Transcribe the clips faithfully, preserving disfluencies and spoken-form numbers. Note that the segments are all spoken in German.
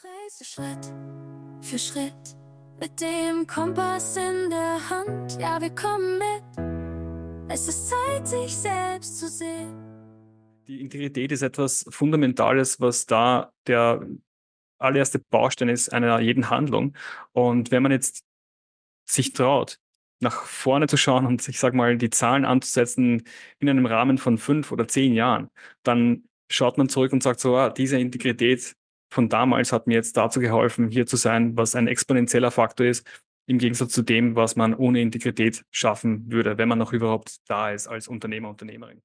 Reise Schritt für Schritt mit dem Kompass in der Hand. Ja, wir kommen mit. Es ist Zeit, sich selbst zu sehen. Die Integrität ist etwas Fundamentales, was da der allererste Baustein ist einer jeden Handlung. Und wenn man jetzt sich traut, nach vorne zu schauen und ich sage mal, die Zahlen anzusetzen in einem Rahmen von fünf oder zehn Jahren, dann schaut man zurück und sagt so, ah, diese Integrität von damals hat mir jetzt dazu geholfen, hier zu sein, was ein exponentieller Faktor ist, im Gegensatz zu dem, was man ohne Integrität schaffen würde, wenn man noch überhaupt da ist als Unternehmer, Unternehmerin.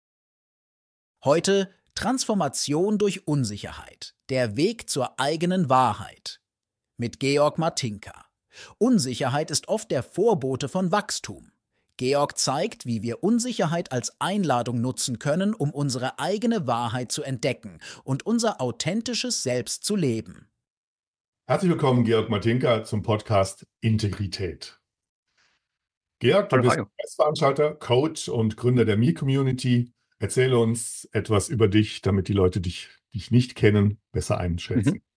Heute Transformation durch Unsicherheit. Der Weg zur eigenen Wahrheit. Mit Georg Martinka. Unsicherheit ist oft der Vorbote von Wachstum. Georg zeigt, wie wir Unsicherheit als Einladung nutzen können, um unsere eigene Wahrheit zu entdecken und unser authentisches Selbst zu leben. Herzlich willkommen, Georg Martinka, zum Podcast Integrität. Georg, du Hallo, bist hallo. Veranstalter, Coach und Gründer der Me-Community. Erzähle uns etwas über dich, damit die Leute dich, dich nicht kennen, besser einschätzen. Mhm.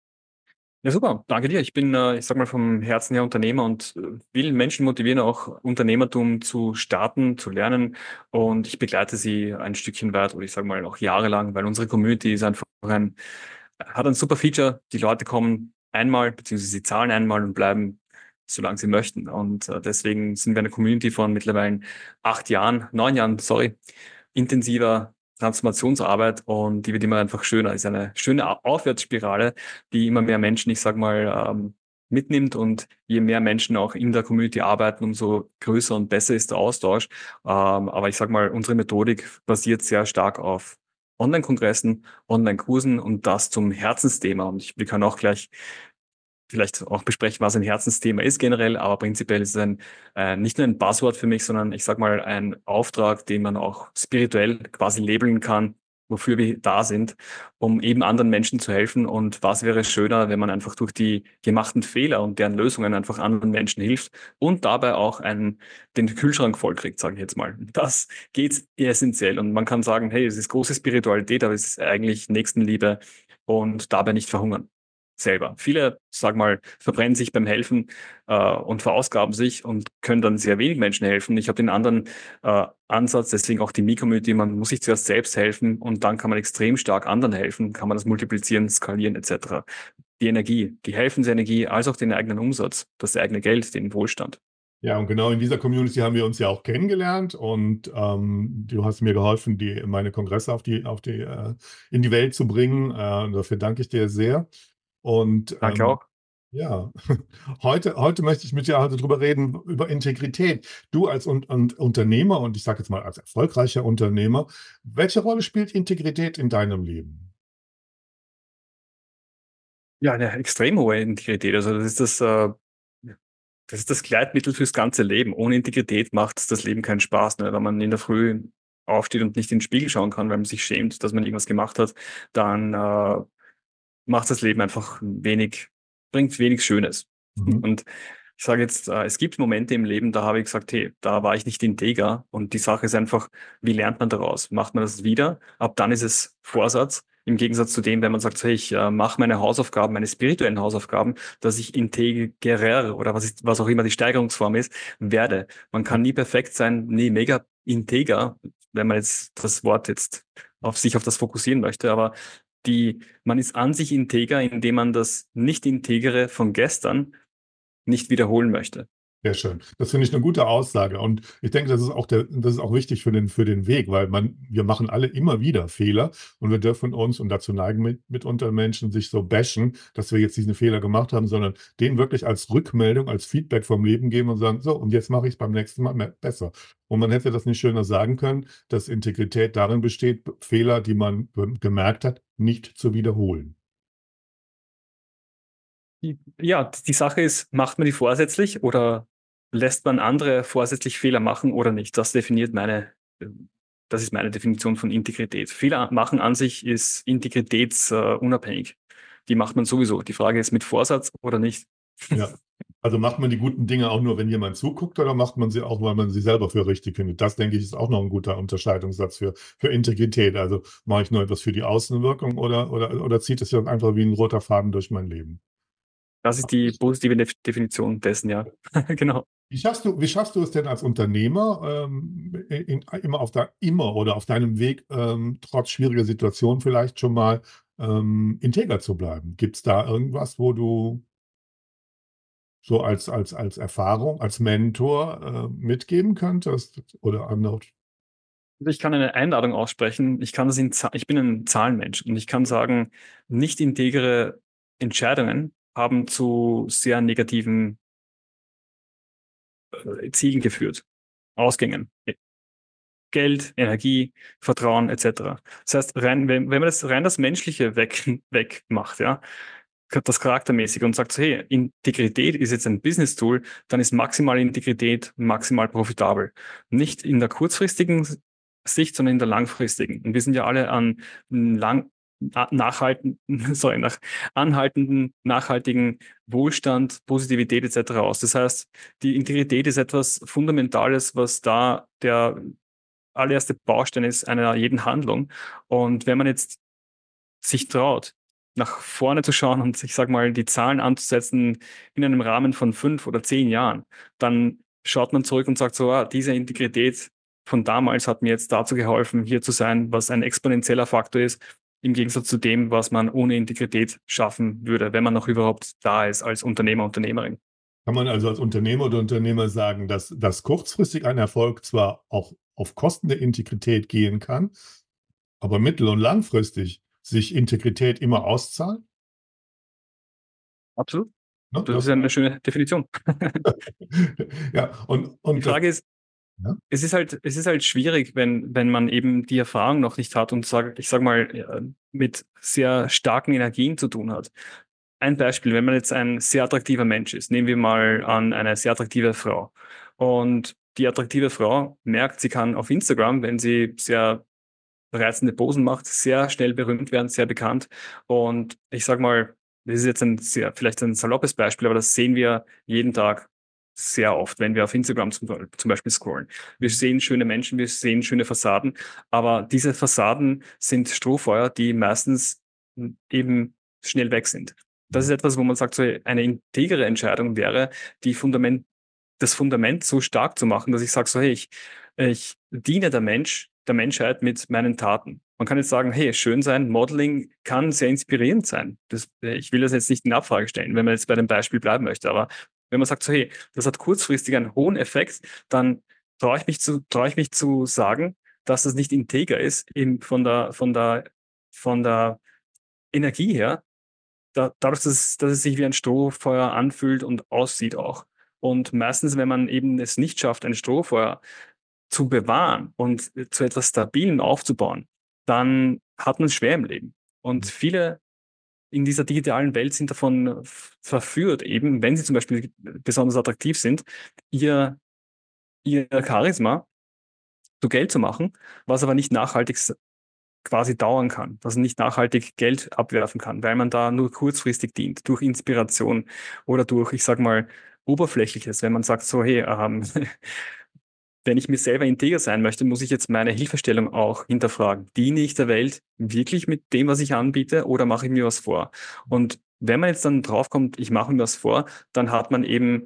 Ja, super. Danke dir. Ich bin, äh, ich sag mal, vom Herzen her Unternehmer und äh, will Menschen motivieren, auch Unternehmertum zu starten, zu lernen. Und ich begleite sie ein Stückchen weit oder ich sage mal auch jahrelang, weil unsere Community ist einfach ein, hat ein super Feature. Die Leute kommen einmal, beziehungsweise sie zahlen einmal und bleiben, solange sie möchten. Und äh, deswegen sind wir eine Community von mittlerweile acht Jahren, neun Jahren, sorry, intensiver Transformationsarbeit, und die wird immer einfach schöner. Es ist eine schöne Au- Aufwärtsspirale, die immer mehr Menschen, ich sag mal, ähm, mitnimmt, und je mehr Menschen auch in der Community arbeiten, umso größer und besser ist der Austausch. Ähm, aber ich sag mal, unsere Methodik basiert sehr stark auf Online-Kongressen, Online-Kursen und das zum Herzensthema. Und ich, wir können auch gleich vielleicht auch besprechen, was ein Herzensthema ist generell, aber prinzipiell ist es ein, äh, nicht nur ein Buzzword für mich, sondern ich sag mal ein Auftrag, den man auch spirituell quasi labeln kann, wofür wir da sind, um eben anderen Menschen zu helfen. Und was wäre schöner, wenn man einfach durch die gemachten Fehler und deren Lösungen einfach anderen Menschen hilft und dabei auch einen, den Kühlschrank vollkriegt, sage ich jetzt mal. Das geht essentiell, und man kann sagen, hey, es ist große Spiritualität, aber es ist eigentlich Nächstenliebe und dabei nicht verhungern selber. Viele, sag mal, verbrennen sich beim Helfen äh, und verausgaben sich und können dann sehr wenig Menschen helfen. Ich habe den anderen äh, Ansatz, deswegen auch die Me-Community. Man muss sich zuerst selbst helfen und dann kann man extrem stark anderen helfen, kann man das multiplizieren, skalieren et cetera. Die Energie, die Helfensenergie, als auch den eigenen Umsatz, das eigene Geld, den Wohlstand. Ja, und genau in dieser Community haben wir uns ja auch kennengelernt, und ähm, du hast mir geholfen, die, meine Kongresse auf die, auf die, äh, in die Welt zu bringen. Äh, dafür danke ich dir sehr. Und Danke ähm, auch. ja, heute, heute möchte ich mit dir heute drüber reden, über Integrität. Du als Un und Unternehmer, und ich sage jetzt mal als erfolgreicher Unternehmer, welche Rolle spielt Integrität in deinem Leben? Ja, eine extrem hohe Integrität. Also das ist das, äh, das ist das Gleitmittel fürs ganze Leben. Ohne Integrität macht das Leben keinen Spaß, ne? Wenn man in der Früh aufsteht und nicht in den Spiegel schauen kann, weil man sich schämt, dass man irgendwas gemacht hat, dann äh, macht das Leben einfach wenig, bringt wenig Schönes. Mhm. Und ich sage jetzt, äh, es gibt Momente im Leben, da habe ich gesagt, hey, da war ich nicht integer. Und die Sache ist einfach, wie lernt man daraus? Macht man das wieder? Ab dann ist es Vorsatz. Im Gegensatz zu dem, wenn man sagt, hey, ich äh, mache meine Hausaufgaben, meine spirituellen Hausaufgaben, dass ich integrer oder was, ist, was auch immer die Steigerungsform ist, werde. Man kann nie perfekt sein, nie mega integer, wenn man jetzt das Wort jetzt auf sich auf das fokussieren möchte, aber die, man ist an sich integer, indem man das Nicht-Integere von gestern nicht wiederholen möchte. Sehr schön. Das finde ich eine gute Aussage. Und ich denke, das ist auch der, das ist auch wichtig für den, für den Weg, weil man, wir machen alle immer wieder Fehler, und wir dürfen uns, und dazu neigen mit, mitunter Menschen, sich so bashen, dass wir jetzt diesen Fehler gemacht haben, sondern den wirklich als Rückmeldung, als Feedback vom Leben geben und sagen, so, und jetzt mache ich es beim nächsten Mal mehr, besser. Und man hätte das nicht schöner sagen können, dass Integrität darin besteht, Fehler, die man be- gemerkt hat, nicht zu wiederholen. Die- Ja, die Sache ist, macht man die vorsätzlich oder lässt man andere vorsätzlich Fehler machen oder nicht? Das definiert meine, äh, das ist meine Definition von Integrität. Fehler machen an sich ist integritätsunabhängig. Die macht man sowieso. Die Frage ist mit Vorsatz oder nicht. Ja. Also macht man die guten Dinge auch nur, wenn jemand zuguckt, oder macht man sie auch, weil man sie selber für richtig findet? Das, denke ich, ist auch noch ein guter Unterscheidungssatz für, für Integrität. Also mache ich nur etwas für die Außenwirkung, oder, oder, oder zieht es sich einfach wie ein roter Faden durch mein Leben? Das ist die positive Def- Definition dessen, ja. Genau. Wie schaffst du, wie schaffst du es denn als Unternehmer, ähm, in, immer, auf der, immer oder auf deinem Weg, ähm, trotz schwieriger Situationen vielleicht schon mal, ähm, integer zu bleiben? Gibt es da irgendwas, wo du so als, als, als Erfahrung, als Mentor äh, mitgeben könntest? Oder andere? Also ich kann eine Einladung aussprechen. Ich kann das in, Za- ich bin ein Zahlenmensch und ich kann sagen, nicht integere Entscheidungen haben zu sehr negativen äh, Zielen geführt, Ausgängen. Geld, Energie, Vertrauen et cetera. Das heißt, rein, wenn, wenn man das rein das Menschliche weg, weg macht, ja, das Charaktermäßige und sagt so, hey, Integrität ist jetzt ein Business-Tool, dann ist maximale Integrität maximal profitabel. Nicht in der kurzfristigen Sicht, sondern in der langfristigen. Und wir sind ja alle an lang, nachhalten, sorry, nach anhaltenden, nachhaltigen Wohlstand, Positivität et cetera aus. Das heißt, die Integrität ist etwas Fundamentales, was da der allererste Baustein ist einer jeden Handlung. Und wenn man jetzt sich traut, nach vorne zu schauen und ich sag mal, die Zahlen anzusetzen in einem Rahmen von fünf oder zehn Jahren, dann schaut man zurück und sagt so, ah, diese Integrität von damals hat mir jetzt dazu geholfen, hier zu sein, was ein exponentieller Faktor ist, im Gegensatz zu dem, was man ohne Integrität schaffen würde, wenn man noch überhaupt da ist als Unternehmer, Unternehmerin. Kann man also als Unternehmer oder Unternehmer sagen, dass, dass kurzfristig ein Erfolg zwar auch auf Kosten der Integrität gehen kann, aber mittel- und langfristig sich Integrität immer auszahlt? Absolut. Ne? Das Das, ist eine schöne Definition. ja, und, Die und das, Frage ist, ja, es ist halt, es ist halt schwierig, wenn, wenn man eben die Erfahrung noch nicht hat und sag, ich sag mal, ja, mit sehr starken Energien zu tun hat. Ein Beispiel, wenn man jetzt ein sehr attraktiver Mensch ist, nehmen wir mal an eine sehr attraktive Frau. Und die attraktive Frau merkt, sie kann auf Instagram, wenn sie sehr reizende Posen macht, sehr schnell berühmt werden, sehr bekannt. Und ich sag mal, das ist jetzt ein sehr, vielleicht ein saloppes Beispiel, aber das sehen wir jeden Tag sehr oft, wenn wir auf Instagram zum, zum Beispiel scrollen. Wir sehen schöne Menschen, wir sehen schöne Fassaden, aber diese Fassaden sind Strohfeuer, die meistens eben schnell weg sind. Das ist etwas, wo man sagt, so eine integere Entscheidung wäre, die Fundament, das Fundament so stark zu machen, dass ich sage, so hey, ich, ich diene der Mensch, der Menschheit mit meinen Taten. Man kann jetzt sagen, hey, schön sein, Modeling kann sehr inspirierend sein. Das, ich will das jetzt nicht in Abfrage stellen, wenn man jetzt bei dem Beispiel bleiben möchte, aber wenn man sagt, so hey, das hat kurzfristig einen hohen Effekt, dann traue ich mich zu, traue ich mich zu sagen, dass das nicht integer ist, eben von der, von der, von der Energie her, da, dadurch, dass es, dass es sich wie ein Strohfeuer anfühlt und aussieht auch. Und meistens, wenn man eben es nicht schafft, ein Strohfeuer zu bewahren und zu etwas Stabilen aufzubauen, dann hat man es schwer im Leben. Und viele in dieser digitalen Welt sind davon verführt, eben, wenn sie zum Beispiel besonders attraktiv sind, ihr, ihr Charisma zu Geld zu machen, was aber nicht nachhaltig quasi dauern kann, was nicht nachhaltig Geld abwerfen kann, weil man da nur kurzfristig dient, durch Inspiration oder durch, ich sag mal, Oberflächliches, wenn man sagt so, hey, ähm, wenn ich mir selber integer sein möchte, muss ich jetzt meine Hilfestellung auch hinterfragen. Diene ich der Welt wirklich mit dem, was ich anbiete, oder mache ich mir was vor? Und wenn man jetzt dann draufkommt, ich mache mir was vor, dann hat man eben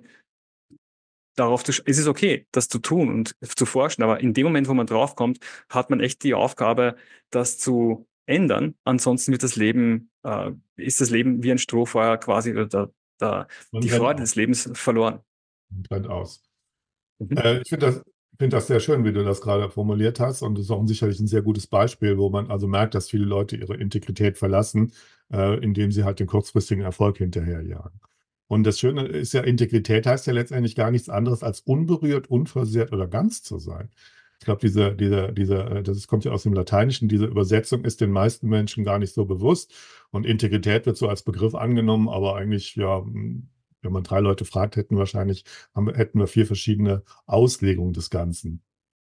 darauf zu, es ist okay, das zu tun und zu forschen, aber in dem Moment, wo man draufkommt, hat man echt die Aufgabe, das zu ändern. Ansonsten wird das Leben, äh, ist das Leben wie ein Strohfeuer quasi, oder da, da, man die brennt Freude aus. des Lebens verloren. Man brennt aus. Mhm. Äh, ich finde das, finde das sehr schön, wie du das gerade formuliert hast. Und das ist auch sicherlich ein sehr gutes Beispiel, wo man also merkt, dass viele Leute ihre Integrität verlassen, äh, indem sie halt den kurzfristigen Erfolg hinterherjagen. Und das Schöne ist ja, Integrität heißt ja letztendlich gar nichts anderes, als unberührt, unversehrt oder ganz zu sein. Ich glaube, diese, diese, diese, äh, das kommt ja aus dem Lateinischen, diese Übersetzung ist den meisten Menschen gar nicht so bewusst. Und Integrität wird so als Begriff angenommen, aber eigentlich, ja, wenn man drei Leute fragt, hätten wahrscheinlich, haben, hätten wir vier verschiedene Auslegungen des Ganzen.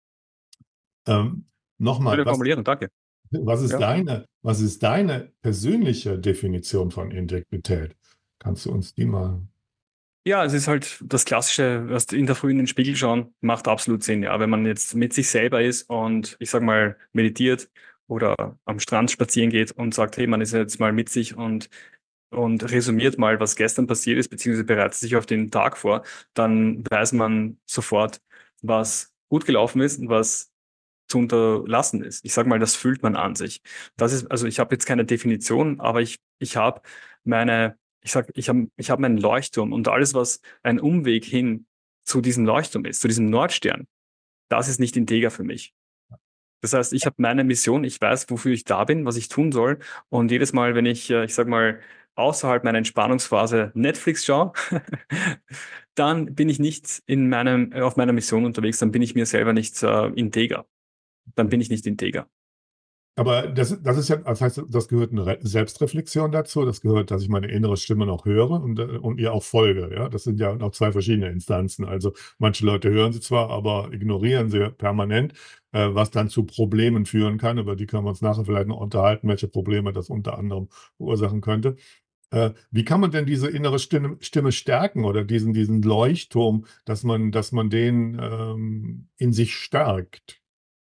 Ähm, Nochmal, Schöne was, Formulierung, danke. was ist Ja. deine, was ist deine persönliche Definition von Integrität? Kannst du uns die mal Ja, es ist halt das Klassische, was in der Früh in den Spiegel schauen, macht absolut Sinn. Ja, wenn man jetzt mit sich selber ist und ich sag mal meditiert oder am Strand spazieren geht und sagt, hey, man ist jetzt mal mit sich und und resümiert mal, was gestern passiert ist, beziehungsweise bereitet sich auf den Tag vor, dann weiß man sofort, was gut gelaufen ist und was zu unterlassen ist. Ich sage mal, das fühlt man an sich. Das ist, also ich habe jetzt keine Definition, aber ich, ich habe meine, ich sag, ich habe ich hab meinen Leuchtturm und alles, was ein Umweg hin zu diesem Leuchtturm ist, zu diesem Nordstern, das ist nicht integer für mich. Das heißt, ich habe meine Mission, ich weiß, wofür ich da bin, was ich tun soll. Und jedes Mal, wenn ich, äh, ich sag mal, außerhalb meiner Entspannungsphase Netflix schaue, dann bin ich nicht in meinem, äh, auf meiner Mission unterwegs, dann bin ich mir selber nicht äh, integer. Dann bin ich nicht integer. Aber das, das ist ja, das heißt, das gehört eine Re- Selbstreflexion dazu. Das gehört, dass ich meine innere Stimme noch höre und, äh, und ihr auch folge. Ja, das sind ja noch zwei verschiedene Instanzen. Also manche Leute hören sie zwar, aber ignorieren sie permanent, äh, was dann zu Problemen führen kann. Über die können wir uns nachher vielleicht noch unterhalten, welche Probleme das unter anderem verursachen könnte. Äh, wie kann man denn diese innere Stimme, Stimme stärken oder diesen, diesen Leuchtturm, dass man, dass man den ähm, in sich stärkt?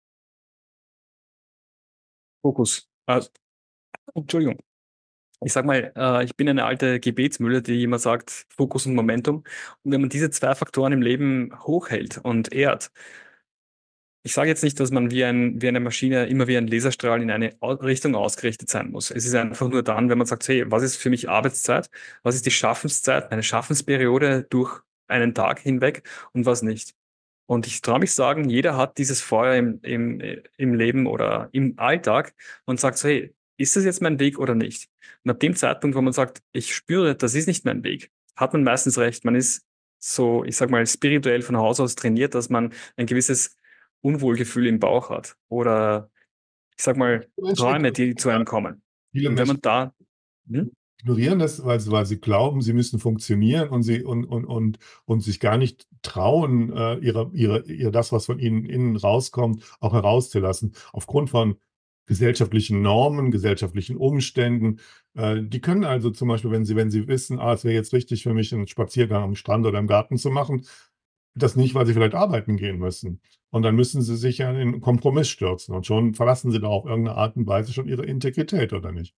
Fokus. Also, Entschuldigung. Ich sag mal, äh, ich bin eine alte Gebetsmühle, die immer sagt, Fokus und Momentum. Und wenn man diese zwei Faktoren im Leben hochhält und ehrt, ich sage jetzt nicht, dass man wie, ein, wie eine Maschine immer wie ein Laserstrahl in eine Au- Richtung ausgerichtet sein muss. Es ist einfach nur dann, wenn man sagt, hey, was ist für mich Arbeitszeit? Was ist die Schaffenszeit, meine Schaffensperiode durch einen Tag hinweg und was nicht? Und ich traue mich sagen, jeder hat dieses Feuer im, im, äh, im Leben oder im Alltag und sagt so, hey, ist das jetzt mein Weg oder nicht? Und ab dem Zeitpunkt, wo man sagt, ich spüre, das ist nicht mein Weg, hat man meistens recht. Man ist so, ich sag mal, spirituell von Haus aus trainiert, dass man ein gewisses Unwohlgefühl im Bauch hat oder ich sag mal, Menschen Träume, die ignorieren zu einem kommen. viele Und wenn Menschen man da, hm? ignorieren das, weil, sie- weil sie glauben, sie müssen funktionieren und sie und, und, und, und sich gar nicht trauen, äh, ihre, ihre, ihr das, was von ihnen innen rauskommt, auch herauszulassen. Aufgrund von gesellschaftlichen Normen, gesellschaftlichen Umständen. Äh, die können also zum Beispiel, wenn sie, wenn sie wissen, ah, es wäre jetzt richtig für mich, einen Spaziergang am Strand oder im Garten zu machen, das nicht, weil sie vielleicht arbeiten gehen müssen. Und dann müssen sie sich ja in einen Kompromiss stürzen. Und schon verlassen sie da auf irgendeine Art und Weise schon ihre Integrität, oder nicht?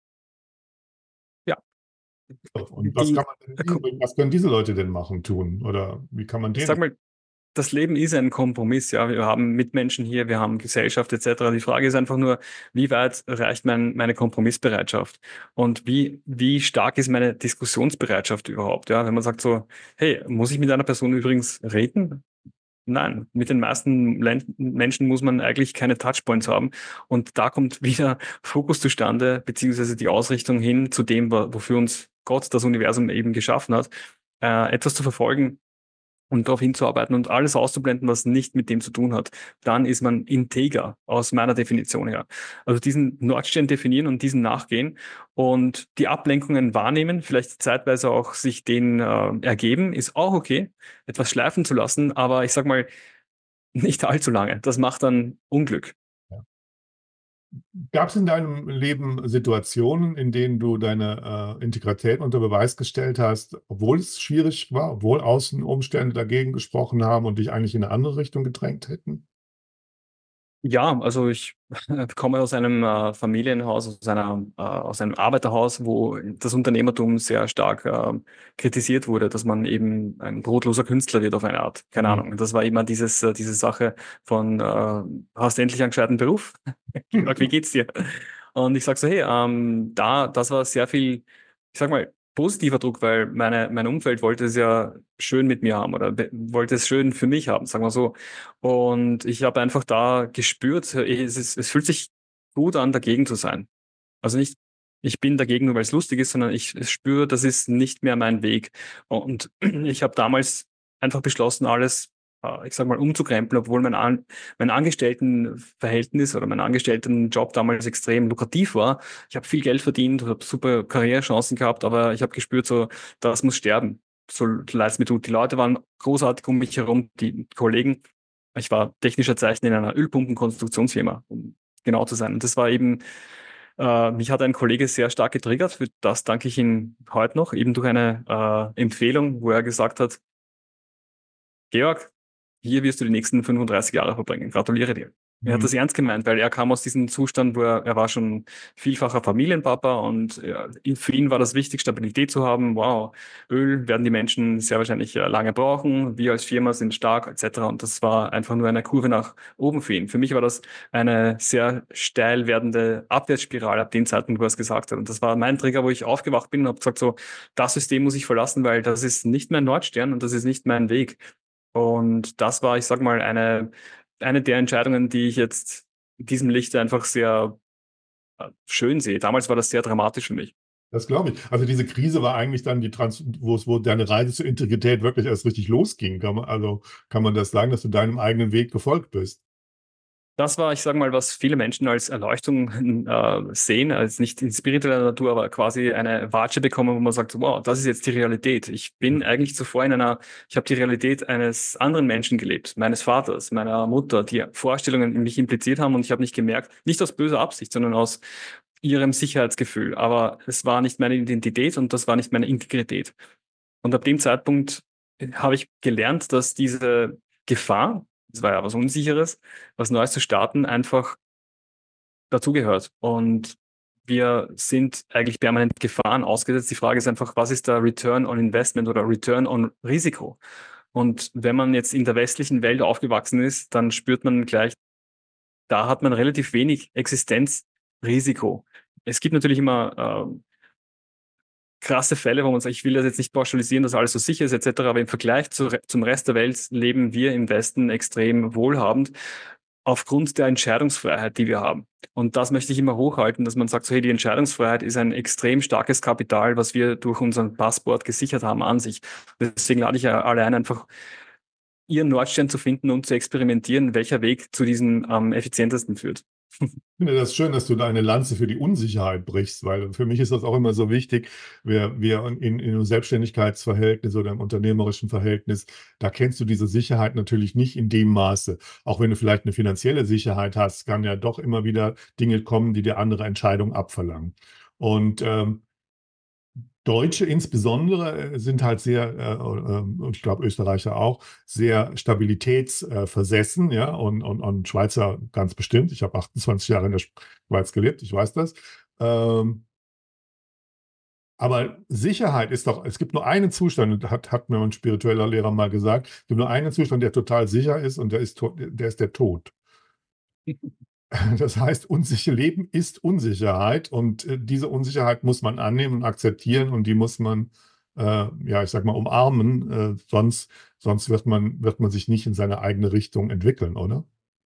Ja, Und was die, kann man denn, was können diese Leute denn machen, tun? Oder wie kann man ich denen? sag mal, das Leben ist ein Kompromiss, ja. Wir haben Mitmenschen hier, wir haben Gesellschaft et cetera. Die Frage ist einfach nur, wie weit reicht mein, meine Kompromissbereitschaft? Und wie, wie stark ist meine Diskussionsbereitschaft überhaupt? Ja, wenn man sagt so, hey, muss ich mit einer Person übrigens reden? Nein, mit den meisten Len- Menschen muss man eigentlich keine Touchpoints haben. Und da kommt wieder Fokus zustande, beziehungsweise die Ausrichtung hin zu dem, wo- wofür uns Gott, das Universum eben geschaffen hat, äh, etwas zu verfolgen und darauf hinzuarbeiten und alles auszublenden, was nicht mit dem zu tun hat, dann ist man integer aus meiner Definition her. Also diesen Nordstern definieren und diesen nachgehen und die Ablenkungen wahrnehmen, vielleicht zeitweise auch sich denen äh, ergeben, ist auch okay, etwas schleifen zu lassen, aber ich sag mal, nicht allzu lange. Das macht dann Unglück. Gab es in deinem Leben Situationen, in denen du deine äh, Integrität unter Beweis gestellt hast, obwohl es schwierig war, obwohl Außenumstände dagegen gesprochen haben und dich eigentlich in eine andere Richtung gedrängt hätten? Ja, also ich komme aus einem äh, Familienhaus, aus einer, äh, aus einem Arbeiterhaus, wo das Unternehmertum sehr stark äh, kritisiert wurde, dass man eben ein brotloser Künstler wird auf eine Art. Keine Mhm. Ahnung. Das war immer dieses, äh, diese Sache von, äh, hast du endlich einen gescheiten Beruf? Georg, wie geht's dir? Und ich sag so, hey, ähm, da, das war sehr viel, ich sag mal, positiver Druck, weil meine, mein Umfeld wollte es ja schön mit mir haben oder be- wollte es schön für mich haben, sagen wir so. Und ich habe einfach da gespürt, eh, es ist, es fühlt sich gut an, dagegen zu sein. Also nicht, ich bin dagegen, nur weil es lustig ist, sondern ich spüre, das ist nicht mehr mein Weg. Und ich habe damals einfach beschlossen, alles, äh, ich sag mal, umzukrempeln, obwohl mein, An mein Angestelltenverhältnis oder mein Angestelltenjob damals extrem lukrativ war. Ich habe viel Geld verdient, habe super Karrierechancen gehabt, aber ich habe gespürt, so, das muss sterben. So leid es mir tut. Die Leute waren großartig um mich herum, die Kollegen. Ich war technischer Zeichner in einer Ölpumpenkonstruktionsfirma, um genau zu sein. Und das war eben Äh, mich hat ein Kollege sehr stark getriggert, für das danke ich ihm heute noch, eben durch eine äh, Empfehlung, wo er gesagt hat, Georg, hier wirst du die nächsten fünfunddreißig Jahre verbringen. Gratuliere dir. Er hat das Mhm. ernst gemeint, weil er kam aus diesem Zustand, wo er, er war schon vielfacher Familienpapa und ja, für ihn war das wichtig, Stabilität zu haben. Wow, Öl werden die Menschen sehr wahrscheinlich äh, lange brauchen. Wir als Firma sind stark et cetera. Und das war einfach nur eine Kurve nach oben für ihn. Für mich war das eine sehr steil werdende Abwärtsspirale ab dem Zeitpunkt, wo er es gesagt hat. Und das war mein Trigger, wo ich aufgewacht bin und habe gesagt, so, das System muss ich verlassen, weil das ist nicht mein Nordstern und das ist nicht mein Weg. Und das war, ich sag mal, eine, eine der Entscheidungen, die ich jetzt in diesem Licht einfach sehr äh, schön sehe. Damals war das sehr dramatisch für mich. Das glaube ich. Also diese Krise war eigentlich dann die Trans wo es, wo deine Reise zur Integrität wirklich erst richtig losging. Kann man, also kann man das sagen, dass du deinem eigenen Weg gefolgt bist? Das war, ich sage mal, was viele Menschen als Erleuchtung äh, sehen, als nicht in spiritueller Natur, aber quasi eine Watsche bekommen, wo man sagt, so, wow, das ist jetzt die Realität. Ich bin eigentlich zuvor in einer, ich habe die Realität eines anderen Menschen gelebt, meines Vaters, meiner Mutter, die Vorstellungen in mich impliziert haben und ich habe nicht gemerkt, nicht aus böser Absicht, sondern aus ihrem Sicherheitsgefühl. Aber es war nicht meine Identität und das war nicht meine Integrität. Und ab dem Zeitpunkt habe ich gelernt, dass diese Gefahr, das war ja was Unsicheres, was Neues zu starten, einfach dazugehört. Und wir sind eigentlich permanent Gefahren ausgesetzt. Die Frage ist einfach, was ist der Return on Investment oder Return on Risiko? Und wenn man jetzt in der westlichen Welt aufgewachsen ist, dann spürt man gleich, da hat man relativ wenig Existenzrisiko. Es gibt natürlich immer äh, krasse Fälle, wo man sagt, ich will das jetzt nicht pauschalisieren, dass alles so sicher ist et cetera, aber im Vergleich zu, zum Rest der Welt leben wir im Westen extrem wohlhabend aufgrund der Entscheidungsfreiheit, die wir haben. Und das möchte ich immer hochhalten, dass man sagt, so, hey, die Entscheidungsfreiheit ist ein extrem starkes Kapital, was wir durch unseren Passport gesichert haben an sich. Deswegen lade ich ja alle ein, einfach ihren Nordstern zu finden und zu experimentieren, welcher Weg zu diesem am effizientesten führt. Ich finde das schön, dass du da eine Lanze für die Unsicherheit brichst, weil für mich ist das auch immer so wichtig. Wir, wir in, in einem Selbstständigkeitsverhältnis oder im unternehmerischen Verhältnis, da kennst du diese Sicherheit natürlich nicht in dem Maße. Auch wenn du vielleicht eine finanzielle Sicherheit hast, kann ja doch immer wieder Dinge kommen, die dir andere Entscheidungen abverlangen. Und ähm, Deutsche insbesondere äh, sind halt sehr, äh, äh, und ich glaube Österreicher auch, sehr stabilitätsversessen, ja, und, und, und Schweizer ganz bestimmt. Ich habe achtundzwanzig Jahre in der Schweiz gelebt, ich weiß das. Ähm, aber Sicherheit ist doch, es gibt nur einen Zustand, hat, hat mir ein spiritueller Lehrer mal gesagt, es gibt nur einen Zustand, der total sicher ist und der ist, der ist der Tod. Das heißt, unsicher Leben ist Unsicherheit und äh, diese Unsicherheit muss man annehmen und akzeptieren und die muss man, äh, ja, ich sag mal, umarmen, äh, sonst, sonst wird man, wird man sich nicht in seine eigene Richtung entwickeln, oder?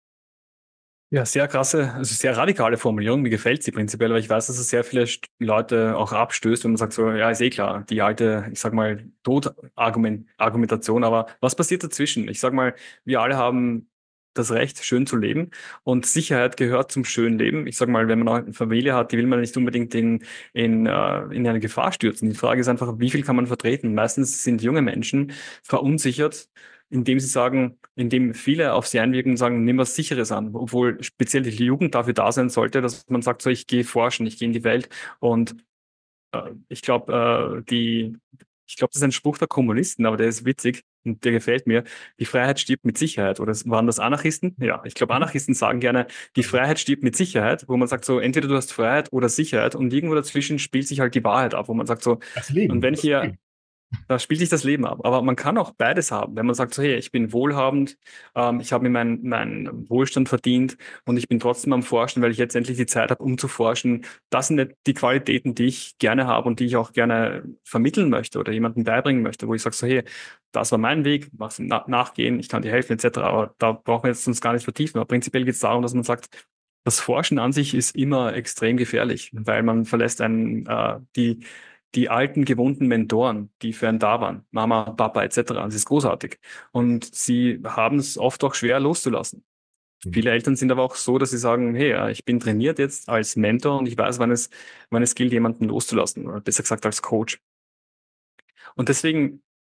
Ja, sehr krasse, also sehr radikale Formulierung. Mir gefällt sie prinzipiell, aber ich weiß, dass es sehr viele St- Leute auch abstößt, wenn man sagt so, ja, ist eh klar, die alte, ich sag mal, Tod-Argumentation, aber was passiert dazwischen? Ich sag mal, wir alle haben das Recht, schön zu leben und Sicherheit gehört zum schönen Leben. Ich sag mal, wenn man auch eine Familie hat, die will man nicht unbedingt in, in, äh, in eine Gefahr stürzen. Die Frage ist einfach, wie viel kann man vertreten? Meistens sind junge Menschen verunsichert, indem sie sagen, indem viele auf sie einwirken und sagen, nimm was Sicheres an, obwohl speziell die Jugend dafür da sein sollte, dass man sagt, so, ich gehe forschen, ich gehe in die Welt und äh, ich glaube, äh, die, ich glaube, das ist ein Spruch der Kommunisten, aber der ist witzig und der gefällt mir. Die Freiheit stirbt mit Sicherheit. Oder waren das Anarchisten? Ja, ich glaube, Anarchisten sagen gerne, die Freiheit stirbt mit Sicherheit, wo man sagt so, entweder du hast Freiheit oder Sicherheit und irgendwo dazwischen spielt sich halt die Wahrheit ab, wo man sagt so, Das und Leben, wenn ich das hier Leben. da spielt sich das Leben ab. Aber man kann auch beides haben. Wenn man sagt, so, hey, ich bin wohlhabend, ähm, ich habe mir meinen mein Wohlstand verdient und ich bin trotzdem am Forschen, weil ich jetzt endlich die Zeit habe, um zu forschen. Das sind nicht die Qualitäten, die ich gerne habe und die ich auch gerne vermitteln möchte oder jemandem beibringen möchte, wo ich sage, so, hey, das war mein Weg, mach's na nachgehen, ich kann dir helfen, et cetera. Aber da brauchen wir jetzt uns gar nicht vertiefen. Aber prinzipiell geht es darum, dass man sagt, das Forschen an sich ist immer extrem gefährlich, weil man verlässt einen, äh, die die alten gewohnten Mentoren, die für einen da waren, Mama, Papa et cetera. Das ist großartig. Und sie haben es oft auch schwer loszulassen. Mhm. Viele Eltern sind aber auch so, dass sie sagen, hey, äh, ich bin trainiert jetzt als Mentor und ich weiß, wann es, wann es gilt, jemanden loszulassen. Oder besser gesagt als Coach. Und deswegen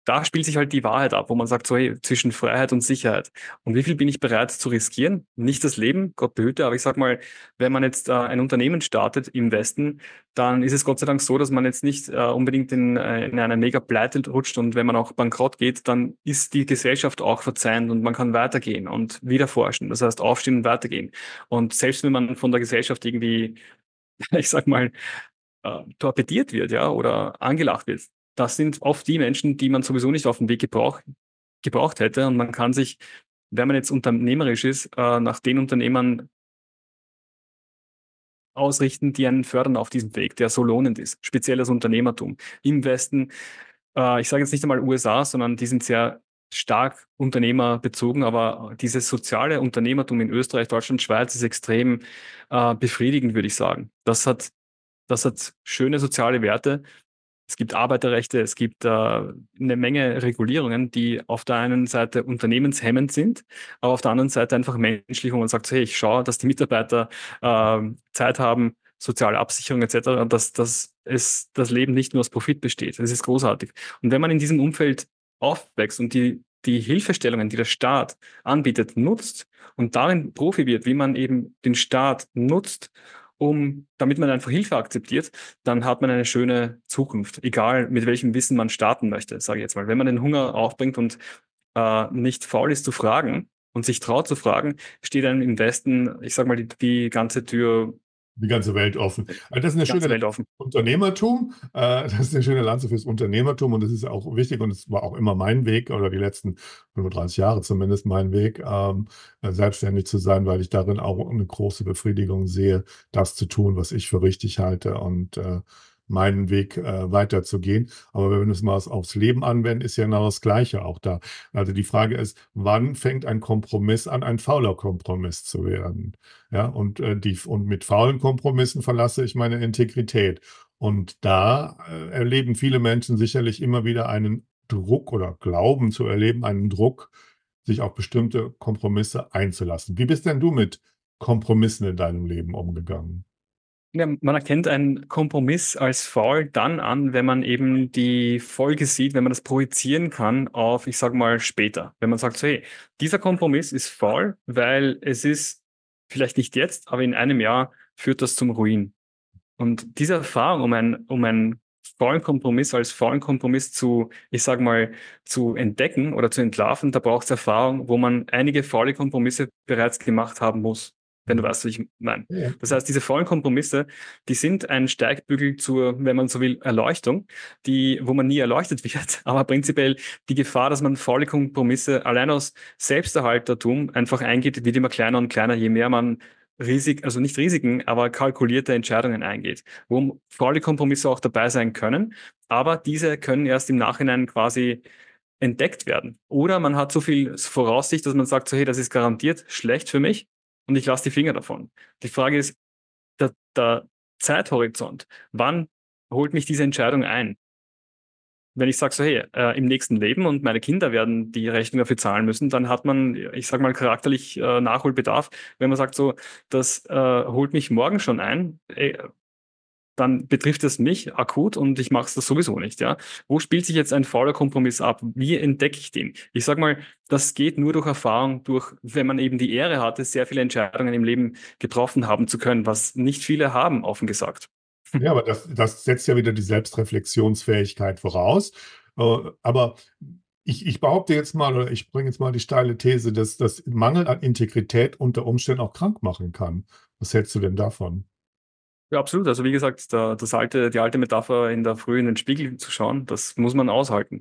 da spielt sich halt die Wahrheit ab, wo man sagt, so hey, zwischen Freiheit und Sicherheit. Und wie viel bin ich bereit zu riskieren? Nicht das Leben, Gott behüte, aber ich sag mal, wenn man jetzt äh, ein Unternehmen startet im Westen, dann ist es Gott sei Dank so, dass man jetzt nicht äh, unbedingt in, äh, in eine mega Pleite rutscht, und wenn man auch bankrott geht, dann ist die Gesellschaft auch verzeihend und man kann weitergehen und wieder forschen. Das heißt, aufstehen und weitergehen. Und selbst wenn man von der Gesellschaft irgendwie, ich sag mal, äh, torpediert wird, ja, oder angelacht wird, das sind oft die Menschen, die man sowieso nicht auf dem Weg gebraucht, gebraucht hätte. Und man kann sich, wenn man jetzt unternehmerisch ist, äh, nach den Unternehmern ausrichten, die einen fördern auf diesem Weg, der so lohnend ist. Speziell das Unternehmertum. Im Westen, äh, ich sage jetzt nicht einmal U S A, sondern die sind sehr stark unternehmerbezogen, aber dieses soziale Unternehmertum in Österreich, Deutschland, Schweiz ist extrem äh, befriedigend, würde ich sagen. Das hat, das hat schöne soziale Werte. Es gibt Arbeiterrechte, es gibt äh, eine Menge Regulierungen, die auf der einen Seite unternehmenshemmend sind, aber auf der anderen Seite einfach menschlich, wo man sagt, hey, ich schaue, dass die Mitarbeiter äh, Zeit haben, soziale Absicherung et cetera, dass, dass es, das Leben nicht nur aus Profit besteht. Das ist großartig. Und wenn man in diesem Umfeld aufwächst und die, die Hilfestellungen, die der Staat anbietet, nutzt und darin Profi wird, wie man eben den Staat nutzt, um, damit man einfach Hilfe akzeptiert, dann hat man eine schöne Zukunft, egal mit welchem Wissen man starten möchte, sage ich jetzt mal. Wenn man den Hunger aufbringt und äh, nicht faul ist zu fragen und sich traut zu fragen, steht einem im Westen, ich sage mal, die, die ganze Tür, die ganze Welt offen. Also das ist eine schöne Welt offen. Unternehmertum. Äh, das ist eine schöne Lanze fürs Unternehmertum und das ist auch wichtig und es war auch immer mein Weg oder die letzten fünfunddreißig Jahre zumindest mein Weg, ähm, selbstständig zu sein, weil ich darin auch eine große Befriedigung sehe, das zu tun, was ich für richtig halte und äh, meinen Weg äh, weiterzugehen. Aber wenn wir es mal aufs Leben anwenden, ist ja genau das Gleiche auch da. Also die Frage ist, wann fängt ein Kompromiss an, ein fauler Kompromiss zu werden? Ja, und, äh, die, und mit faulen Kompromissen verlasse ich meine Integrität. Und da äh, erleben viele Menschen sicherlich immer wieder einen Druck oder glauben zu erleben, einen Druck, sich auf bestimmte Kompromisse einzulassen. Wie bist denn du mit Kompromissen in deinem Leben umgegangen? Ja, man erkennt einen Kompromiss als faul dann an, wenn man eben die Folge sieht, wenn man das projizieren kann auf, ich sage mal, später. Wenn man sagt, so, hey, dieser Kompromiss ist faul, weil es ist vielleicht nicht jetzt, aber in einem Jahr führt das zum Ruin. Und diese Erfahrung, um, ein, um einen faulen Kompromiss als faulen Kompromiss zu, ich sage mal, zu entdecken oder zu entlarven, da braucht es Erfahrung, wo man einige faule Kompromisse bereits gemacht haben muss. Wenn du weißt, was ich meine. Ja. Das heißt, diese faulen Kompromisse, die sind ein Steigbügel zur, wenn man so will, Erleuchtung, die, wo man nie erleuchtet wird. Aber prinzipiell die Gefahr, dass man faule Kompromisse allein aus Selbsterhaltertum einfach eingeht, wird immer kleiner und kleiner, je mehr man Risik, also nicht Risiken, aber kalkulierte Entscheidungen eingeht, wo faule Kompromisse auch dabei sein können. Aber diese können erst im Nachhinein quasi entdeckt werden. Oder man hat so viel Voraussicht, dass man sagt, so, hey, das ist garantiert schlecht für mich. Und ich lasse die Finger davon. Die Frage ist, der, der Zeithorizont, wann holt mich diese Entscheidung ein? Wenn ich sage so, hey, äh, im nächsten Leben und meine Kinder werden die Rechnung dafür zahlen müssen, dann hat man, ich sage mal, charakterlich äh, Nachholbedarf. Wenn man sagt so, das äh, holt mich morgen schon ein, äh, dann betrifft es mich akut und ich mache es das sowieso nicht. Ja, wo spielt sich jetzt ein fauler Kompromiss ab? Wie entdecke ich den? Ich sage mal, das geht nur durch Erfahrung, durch, wenn man eben die Ehre hatte, sehr viele Entscheidungen im Leben getroffen haben zu können, was nicht viele haben, offen gesagt. Ja, aber das, das setzt ja wieder die Selbstreflexionsfähigkeit voraus. Äh, aber ich, ich behaupte jetzt mal, oder ich bringe jetzt mal die steile These, dass das Mangel an Integrität unter Umständen auch krank machen kann. Was hältst du denn davon? Ja, absolut. Also wie gesagt, da, das alte, die alte Metapher, in der Früh in den Spiegel zu schauen, das muss man aushalten.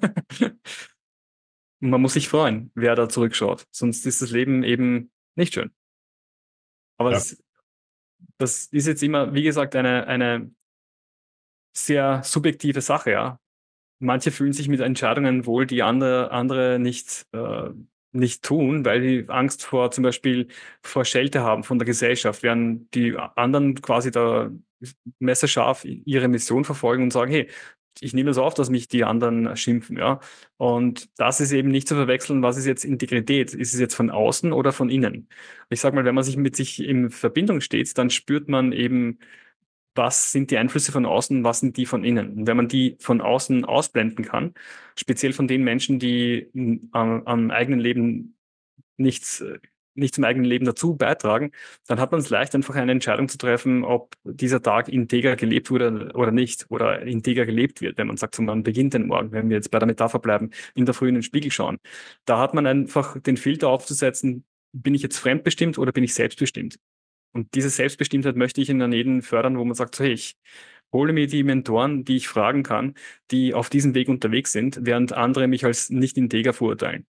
Und man muss sich freuen, wer da zurückschaut. Sonst ist das Leben eben nicht schön. Aber Ja. es, das ist jetzt immer, wie gesagt, eine, eine sehr subjektive Sache, ja. Manche fühlen sich mit Entscheidungen wohl, die andere, andere nicht, äh, nicht tun, weil die Angst vor zum Beispiel vor Schelte haben von der Gesellschaft, während die anderen quasi da messerscharf ihre Mission verfolgen und sagen, hey, ich nehme das auf, dass mich die anderen schimpfen, ja. Und das ist eben nicht zu verwechseln, was ist jetzt Integrität? Ist es jetzt von außen oder von innen? Ich sag mal, wenn man sich mit sich in Verbindung steht, dann spürt man eben was sind die Einflüsse von außen, was sind die von innen. Und wenn man die von außen ausblenden kann, speziell von den Menschen, die m, am, am eigenen Leben nichts, äh, nicht zum eigenen Leben dazu beitragen, dann hat man es leicht, einfach eine Entscheidung zu treffen, ob dieser Tag integer gelebt wurde oder nicht, oder integer gelebt wird, wenn man sagt, so, man beginnt den Morgen, wenn wir jetzt bei der Metapher bleiben, in der Früh in den Spiegel schauen. Da hat man einfach den Filter aufzusetzen, bin ich jetzt fremdbestimmt oder bin ich selbstbestimmt? Und diese Selbstbestimmtheit möchte ich in der Nähen fördern, wo man sagt, so, hey, ich hole mir die Mentoren, die ich fragen kann, die auf diesem Weg unterwegs sind, während andere mich als nicht integer verurteilen.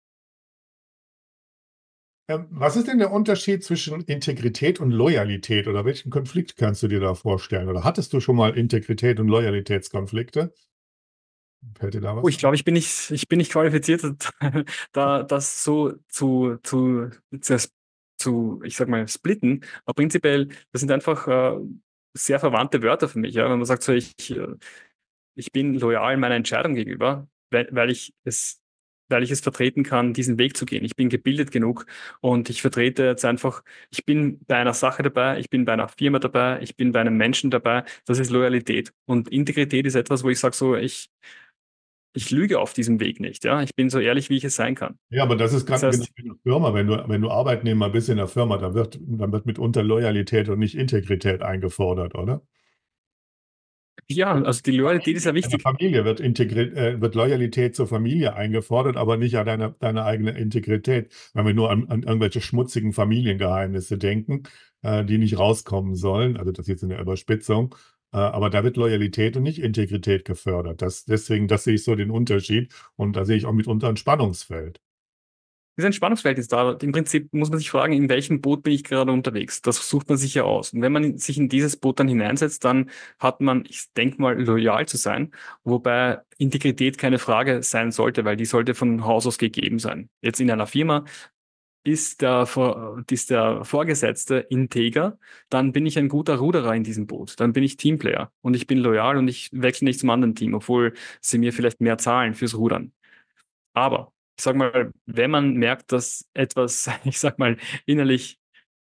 Ähm, was ist denn der Unterschied zwischen Integrität und Loyalität? Oder welchen Konflikt kannst du dir da vorstellen? Oder hattest du schon mal Integrität und Loyalitätskonflikte? Fällt dir da Oh, was ich ein? glaube, ich bin nicht, ich bin nicht qualifiziert, da das so zu, zu, zu, zu, ich sag mal, splitten. Aber prinzipiell, das sind einfach äh, sehr verwandte Wörter für mich. Ja? Wenn man sagt, so, ich, äh, ich bin loyal meiner Entscheidung gegenüber, weil, weil ich es, weil ich es vertreten kann, diesen Weg zu gehen. Ich bin gebildet genug und ich vertrete jetzt einfach, ich bin bei einer Sache dabei, ich bin bei einer Firma dabei, ich bin bei einem Menschen dabei. Das ist Loyalität. Und Integrität ist etwas, wo ich sage, so, ich, ich lüge auf diesem Weg nicht. Ja, ich bin so ehrlich, wie ich es sein kann. Ja, aber das ist Das ganz genau heißt, wie in der Firma. Wenn du, wenn du Arbeitnehmer bist in der Firma, dann wird, dann wird mitunter Loyalität und nicht Integrität eingefordert, oder? ja, also die Loyalität ist ja In der wichtig. Familie wird, Integri äh, wird Loyalität zur Familie eingefordert, aber nicht an deine, deine eigene Integrität. Wenn wir nur an, an irgendwelche schmutzigen Familiengeheimnisse denken, äh, die nicht rauskommen sollen, also das ist jetzt in der Überspitzung, äh, aber da wird Loyalität und nicht Integrität gefördert. Das, deswegen, das sehe ich so den Unterschied und da sehe ich auch mitunter ein Spannungsfeld. Dieses Entspannungsfeld ist da. Im Prinzip muss man sich fragen, in welchem Boot bin ich gerade unterwegs? Das sucht man sich ja aus. Und wenn man sich in dieses Boot dann hineinsetzt, dann hat man, ich denke mal, loyal zu sein, wobei Integrität keine Frage sein sollte, weil die sollte von Haus aus gegeben sein. Jetzt in einer Firma ist der, Vor- ist der Vorgesetzte integer, dann bin ich ein guter Ruderer in diesem Boot. Dann bin ich Teamplayer und ich bin loyal und ich wechsle nicht zum anderen Team, obwohl sie mir vielleicht mehr zahlen fürs Rudern. Aber ich sag mal, wenn man merkt, dass etwas, ich sag mal, innerlich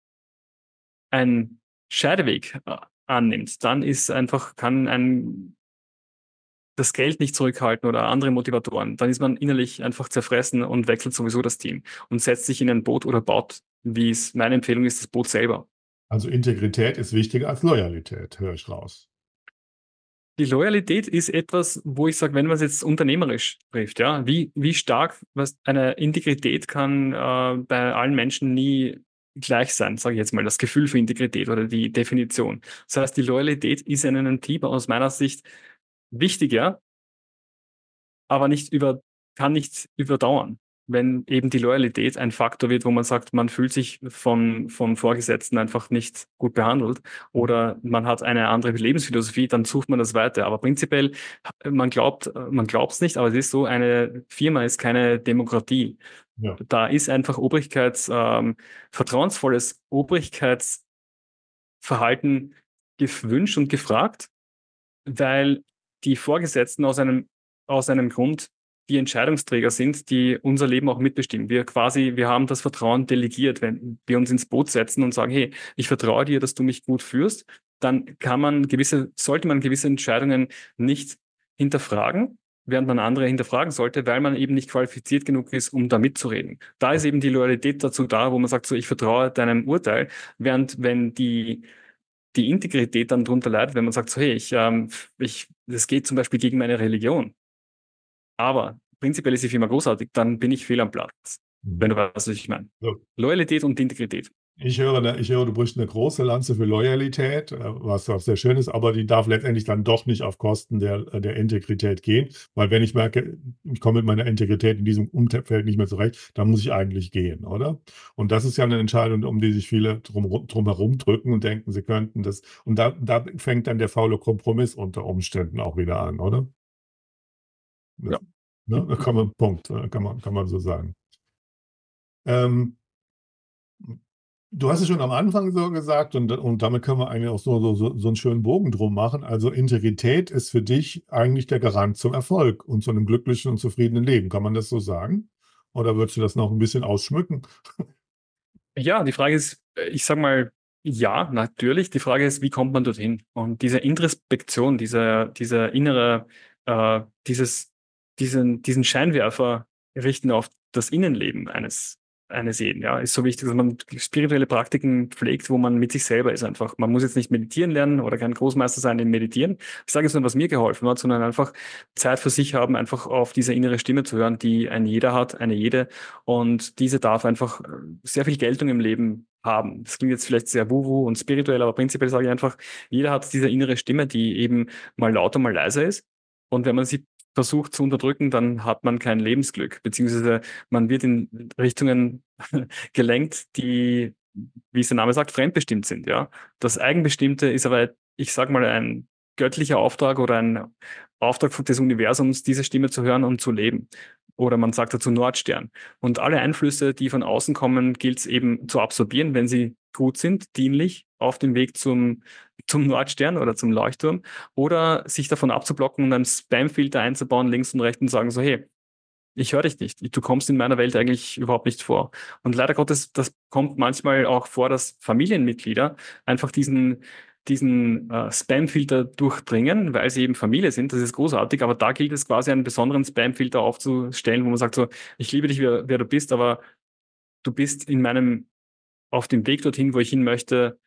einen Scheideweg äh, annimmt, dann ist einfach, kann ein das Geld nicht zurückhalten oder andere Motivatoren. Dann ist man innerlich einfach zerfressen und wechselt sowieso das Team und setzt sich in ein Boot oder baut, wie es meine Empfehlung ist, das Boot selber. Also Integrität ist wichtiger als Loyalität, höre ich raus. Die Loyalität ist etwas, wo ich sage, wenn man es jetzt unternehmerisch trifft, ja, wie, wie stark was eine Integrität kann äh, bei allen Menschen nie gleich sein, sage ich jetzt mal, das Gefühl für Integrität oder die Definition. Das heißt, die Loyalität ist in einem Team aus meiner Sicht wichtiger, aber nicht über, kann nicht überdauern. Wenn eben die Loyalität ein Faktor wird, wo man sagt, man fühlt sich von, vom Vorgesetzten einfach nicht gut behandelt oder man hat eine andere Lebensphilosophie, dann sucht man das weiter. Aber prinzipiell, man glaubt, man glaubt es nicht, aber es ist so, eine Firma ist keine Demokratie. Ja. Da ist einfach Obrigkeits, ähm, vertrauensvolles Obrigkeitsverhalten gewünscht und gefragt, weil die Vorgesetzten aus einem, aus einem Grund die Entscheidungsträger sind, die unser Leben auch mitbestimmen. Wir quasi, wir haben das Vertrauen delegiert, wenn wir uns ins Boot setzen und sagen, hey, ich vertraue dir, dass du mich gut führst, dann kann man gewisse, sollte man gewisse Entscheidungen nicht hinterfragen, während man andere hinterfragen sollte, weil man eben nicht qualifiziert genug ist, um da mitzureden. Da ist eben die Loyalität dazu da, wo man sagt, so, ich vertraue deinem Urteil, während wenn die die Integrität dann drunter leidet, wenn man sagt, so, hey, ich, ähm, ich, das geht zum Beispiel gegen meine Religion. Aber prinzipiell ist die Firma großartig, dann bin ich fehl am Platz. Wenn du weißt, was ich meine. So. Loyalität und Integrität. Ich höre, da- ich höre, du brichst eine große Lanze für Loyalität, äh, was auch sehr schön ist, aber die darf letztendlich dann doch nicht auf Kosten der, der Integrität gehen, weil wenn ich merke, ich komme mit meiner Integrität in diesem Umfeld nicht mehr zurecht, dann muss ich eigentlich gehen, oder? Und das ist ja eine Entscheidung, um die sich viele drum, drum herum drücken und denken, sie könnten das. Und da, da fängt dann der faule Kompromiss unter Umständen auch wieder an, oder? Das, Ja. ne, da kann man, Punkt, äh, kann man, kann man so sagen. Ähm, Du hast es schon am Anfang so gesagt und, und damit können wir eigentlich auch so, so, so, so einen schönen Bogen drum machen. Also Integrität ist für dich eigentlich der Garant zum Erfolg und zu einem glücklichen und zufriedenen Leben. Kann man das so sagen? Oder würdest du das noch ein bisschen ausschmücken? Ja, die Frage ist, äh, ich sag mal, Ja, natürlich. Die Frage ist, wie kommt man dorthin? Und diese Introspektion, diese, diese innere, äh, dieses, diesen, diesen Scheinwerfer richten auf das Innenleben eines, eines jeden, ja, ist so wichtig, dass man spirituelle Praktiken pflegt, wo man mit sich selber ist einfach. Man muss jetzt nicht meditieren lernen oder kein Großmeister sein im Meditieren. Ich sage jetzt nur, was mir geholfen hat, sondern einfach Zeit für sich haben, einfach auf diese innere Stimme zu hören, die ein jeder hat, eine jede. Und diese darf einfach sehr viel Geltung im Leben haben. Das klingt jetzt vielleicht sehr wuhu und spirituell, aber prinzipiell sage ich einfach, jeder hat diese innere Stimme, die eben mal lauter, mal leiser ist. Und wenn man sie versucht zu unterdrücken, dann hat man kein Lebensglück, beziehungsweise man wird in Richtungen gelenkt, die, wie es der Name sagt, fremdbestimmt sind. Ja, das Eigenbestimmte ist aber, ich sage mal, ein göttlicher Auftrag oder ein Auftrag des Universums, diese Stimme zu hören und zu leben. Oder man sagt dazu Nordstern. Und alle Einflüsse, die von außen kommen, gilt es eben zu absorbieren, wenn sie gut sind, dienlich, auf dem Weg zum, zum Nordstern oder zum Leuchtturm. Oder sich davon abzublocken und einen Spamfilter einzubauen, links und rechts und sagen so, hey, ich höre dich nicht. Du kommst in meiner Welt eigentlich überhaupt nicht vor. Und leider Gottes, das kommt manchmal auch vor, dass Familienmitglieder einfach diesen diesen äh, Spamfilter durchdringen, weil sie eben Familie sind. Das ist großartig, aber da gilt es quasi einen besonderen Spamfilter aufzustellen, wo man sagt so, ich liebe dich, wer, wer du bist, aber du bist in meinem, auf dem Weg dorthin, wo ich hin möchte,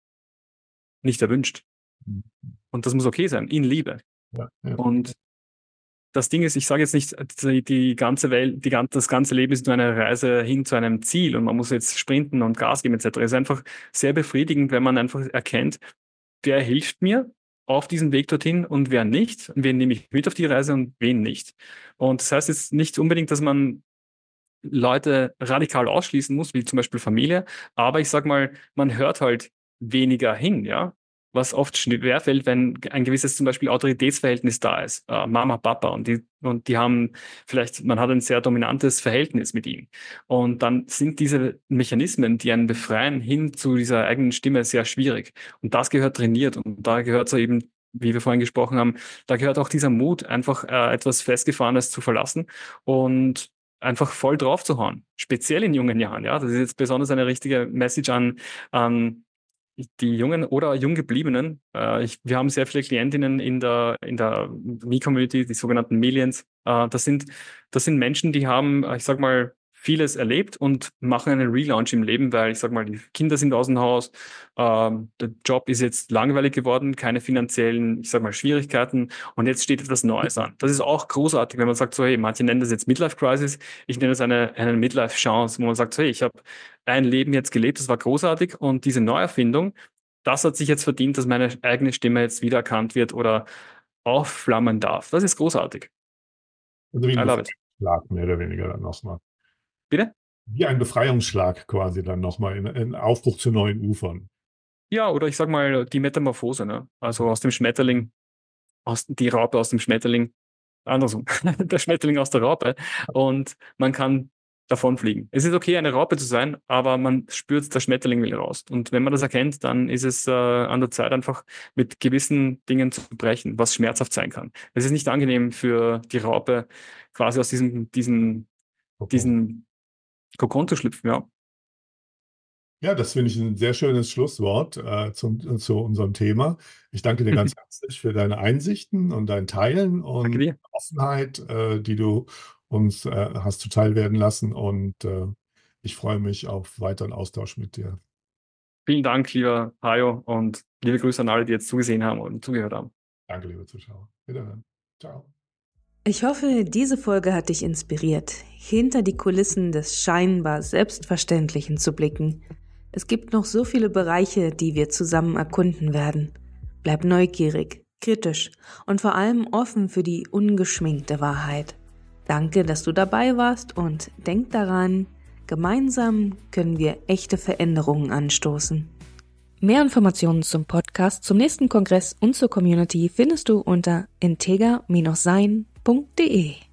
nicht erwünscht. Und das muss okay sein, in Liebe. Ja, ja. Und das Ding ist, ich sage jetzt nicht, die, die ganze Welt, die, das ganze Leben ist nur eine Reise hin zu einem Ziel und man muss jetzt sprinten und Gas geben et cetera. Es ist einfach sehr befriedigend, wenn man einfach erkennt, wer hilft mir auf diesem Weg dorthin und wer nicht, wen nehme ich mit auf die Reise und wen nicht. Und das heißt jetzt nicht unbedingt, dass man Leute radikal ausschließen muss, wie zum Beispiel Familie, aber ich sag mal, man hört halt weniger hin, ja, was oft schwerfällt, wenn ein gewisses zum Beispiel Autoritätsverhältnis da ist, äh, Mama, Papa, und die, und die haben vielleicht, man hat ein sehr dominantes Verhältnis mit ihm. Und dann sind diese Mechanismen, die einen befreien, hin zu dieser eigenen Stimme sehr schwierig. Und das gehört trainiert und da gehört so eben, wie wir vorhin gesprochen haben, da gehört auch dieser Mut, einfach äh, etwas Festgefahrenes zu verlassen und einfach voll drauf zu hauen. Speziell in jungen Jahren, ja. Das ist jetzt besonders eine richtige Message an, an die Jungen oder Junggebliebenen. Äh, ich, wir haben sehr viele Klientinnen in der, in der Me-Community, die sogenannten Millions. Äh, das sind, das sind Menschen, die haben, ich sag mal, vieles erlebt und machen einen Relaunch im Leben, weil ich sag mal, die Kinder sind aus dem Haus, ähm, der Job ist jetzt langweilig geworden, keine finanziellen, ich sag mal, Schwierigkeiten und jetzt steht etwas Neues an. Das ist auch großartig, wenn man sagt so, hey, manche nennen das jetzt Midlife Crisis, ich nenne das eine, eine Midlife Chance, wo man sagt so, hey, ich habe ein Leben jetzt gelebt, das war großartig und diese Neuerfindung, das hat sich jetzt verdient, dass meine eigene Stimme jetzt wieder erkannt wird oder aufflammen darf. Das ist großartig. Also wie I ein love it. Befreiungsschlag, mehr oder weniger dann nochmal. Bitte? Wie ein Befreiungsschlag quasi dann nochmal in, in Aufbruch zu neuen Ufern. Ja, oder ich sag mal die Metamorphose, ne? Also aus dem Schmetterling, aus die Raupe aus dem Schmetterling, andersrum, der Schmetterling aus der Raupe und man kann davon fliegen. Es ist okay, eine Raupe zu sein, aber man spürt, der Schmetterling will raus. Und wenn man das erkennt, dann ist es äh, an der Zeit, einfach mit gewissen Dingen zu brechen, was schmerzhaft sein kann. Es ist nicht angenehm für die Raupe, quasi aus diesem, diesem, Okay. diesem Kokon zu schlüpfen, ja. Ja, das finde ich ein sehr schönes Schlusswort äh, zum, zu unserem Thema. Ich danke dir ganz herzlich für deine Einsichten und dein Teilen und Danke dir. Offenheit, äh, die du uns äh, hast zuteil werden lassen. Und äh, ich freue mich auf weiteren Austausch mit dir. Vielen Dank, lieber Hajo, und liebe Grüße an alle, die jetzt zugesehen haben und zugehört haben. Danke, liebe Zuschauer. Wiederhören. Ciao. Ich hoffe, diese Folge hat dich inspiriert, hinter die Kulissen des scheinbar Selbstverständlichen zu blicken. Es gibt noch so viele Bereiche, die wir zusammen erkunden werden. Bleib neugierig, kritisch und vor allem offen für die ungeschminkte Wahrheit. Danke, dass du dabei warst und denk daran, gemeinsam können wir echte Veränderungen anstoßen. Mehr Informationen zum Podcast, zum nächsten Kongress und zur Community findest du unter integer Bindestrich sein punkt de.